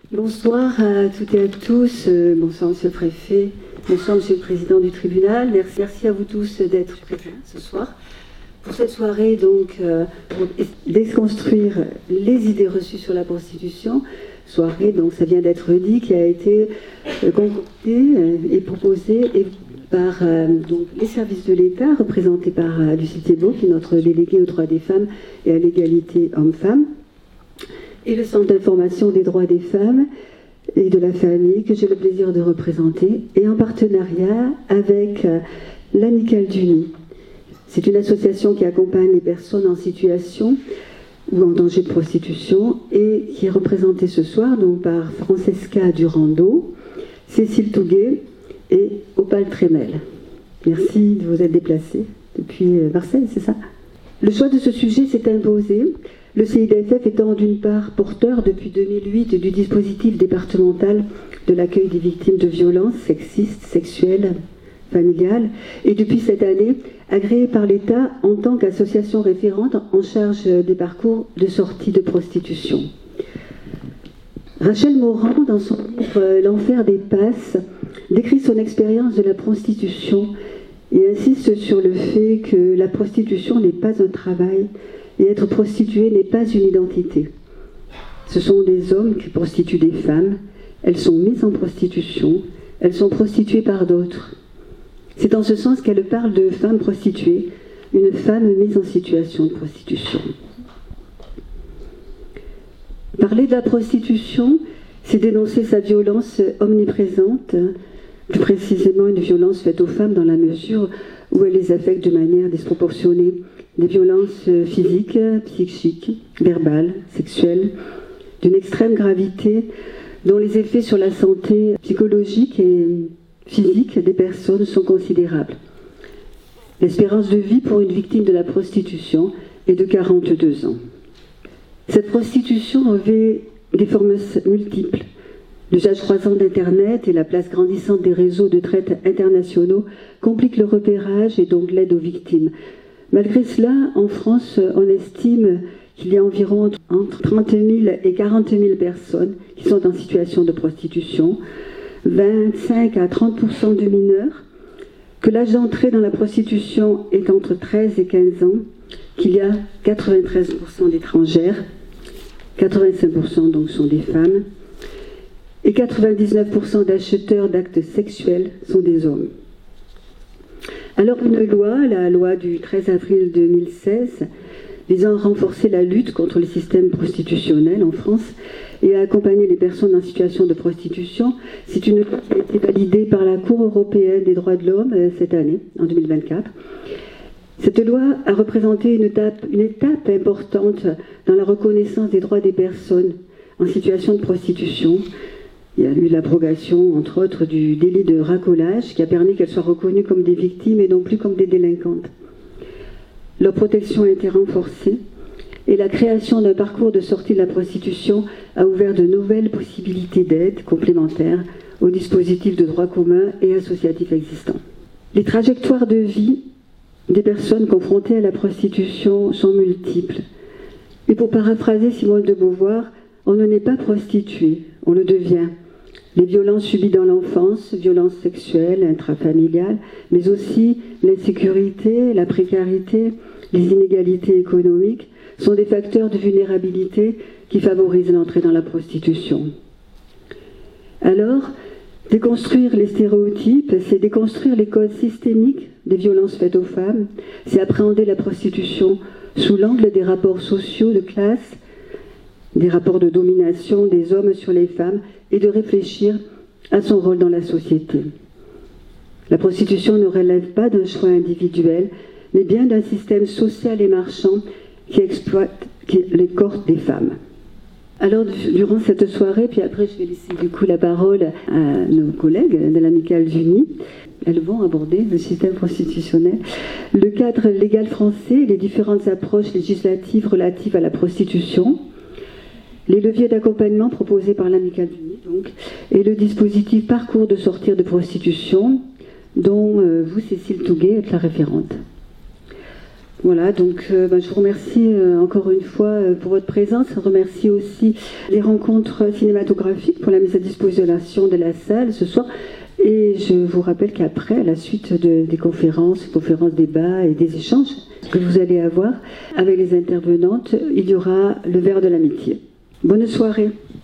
Bonsoir à toutes et à tous. Bonsoir Monsieur le Préfet. Bonsoir Monsieur le Président du tribunal. Merci à vous tous d'être présents ce soir pour cette soirée donc pour déconstruire les idées reçues sur la prostitution. Soirée, donc ça vient d'être dit, qui a été concoctée et proposée par donc, les services de l'État, représentés par Lucille Thiébaut, qui est notre déléguée aux droits des femmes et à l'égalité hommes-femmes, et le Centre d'information des droits des femmes et de la famille, que j'ai le plaisir de représenter, et en partenariat avec l'Amicale du Nid. C'est une association qui accompagne les personnes en situation ou en danger de prostitution et qui est représentée ce soir donc, par Francesca Durando, Cécile Touguet et Opal Tremel. Merci de vous être déplacés depuis Marseille, c'est ça? Le choix de ce sujet s'est imposé, le CIDFF étant d'une part porteur depuis 2008 du dispositif départemental de l'accueil des victimes de violences sexistes, sexuelles, familiales, et depuis cette année, agréé par l'État en tant qu'association référente en charge des parcours de sortie de prostitution. Rachel Morand, dans son livre « L'enfer des passes », décrit son expérience de la prostitution et insiste sur le fait que la prostitution n'est pas un travail et être prostituée n'est pas une identité. Ce sont des hommes qui prostituent des femmes, elles sont mises en prostitution, elles sont prostituées par d'autres. C'est en ce sens qu'elle parle de femme prostituée, une femme mise en situation de prostitution. Parler de la prostitution, c'est dénoncer sa violence omniprésente, plus précisément une violence faite aux femmes dans la mesure où elle les affecte de manière disproportionnée. Des violences physiques, psychiques, verbales, sexuelles, d'une extrême gravité, dont les effets sur la santé psychologique et physique des personnes sont considérables. L'espérance de vie pour une victime de la prostitution est de 42 ans. Cette prostitution revêt des formes multiples. L'usage croissant d'Internet et la place grandissante des réseaux de traite internationaux compliquent le repérage et donc l'aide aux victimes. Malgré cela, en France, on estime qu'il y a environ entre 30 000 et 40 000 personnes qui sont en situation de prostitution, 25 à 30% de mineurs, que l'âge d'entrée dans la prostitution est entre 13 et 15 ans, qu'il y a 93% d'étrangères, 85% donc sont des femmes, et 99% d'acheteurs d'actes sexuels sont des hommes. Alors une loi, la loi du 13 avril 2016, visant à renforcer la lutte contre le système prostitutionnel en France et à accompagner les personnes en situation de prostitution, c'est une loi qui a été validée par la Cour européenne des droits de l'homme cette année, en 2024. Cette loi a représenté une étape importante dans la reconnaissance des droits des personnes en situation de prostitution. Il y a eu l'abrogation, entre autres, du délit de racolage qui a permis qu'elles soient reconnues comme des victimes et non plus comme des délinquantes. Leur protection a été renforcée et la création d'un parcours de sortie de la prostitution a ouvert de nouvelles possibilités d'aide complémentaires aux dispositifs de droit commun et associatifs existants. Les trajectoires de vie des personnes confrontées à la prostitution sont multiples. Et pour paraphraser Simone de Beauvoir, on ne naît pas prostitué, on le devient. Les violences subies dans l'enfance, violences sexuelles, intrafamiliales, mais aussi l'insécurité, la précarité, les inégalités économiques sont des facteurs de vulnérabilité qui favorisent l'entrée dans la prostitution. Alors, déconstruire les stéréotypes, c'est déconstruire les codes systémiques des violences faites aux femmes, c'est appréhender la prostitution sous l'angle des rapports sociaux de classe, des rapports de domination des hommes sur les femmes et de réfléchir à son rôle dans la société. La prostitution ne relève pas d'un choix individuel, mais bien d'un système social et marchand qui exploite les corps des femmes. Alors, durant cette soirée, puis après je vais laisser du coup la parole à nos collègues de l'Amicale du Nid, elles vont aborder le système prostitutionnel, le cadre légal français, les différentes approches législatives relatives à la prostitution, les leviers d'accompagnement proposés par l'Amicale du Nid, donc, et le dispositif parcours de sortir de prostitution, dont vous, Cécile Touguet, êtes la référente. Voilà, donc je vous remercie encore une fois pour votre présence. Je remercie aussi les rencontres cinématographiques pour la mise à disposition de la salle ce soir. Et je vous rappelle qu'après, à la suite des conférences, débats et des échanges que vous allez avoir avec les intervenantes, il y aura le verre de l'amitié. Bonne soirée.